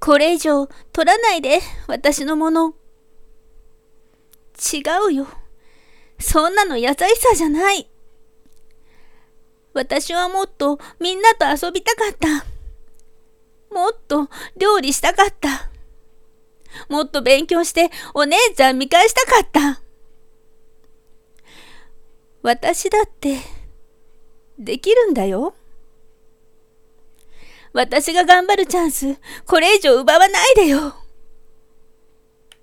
これ以上取らないで、私のもの。違うよ。そんなの優しさじゃない。私はもっとみんなと遊びたかった。もっと料理したかった。もっと勉強してお姉ちゃん見返したかった。私だってできるんだよ。私が頑張るチャンス、これ以上奪わないでよ。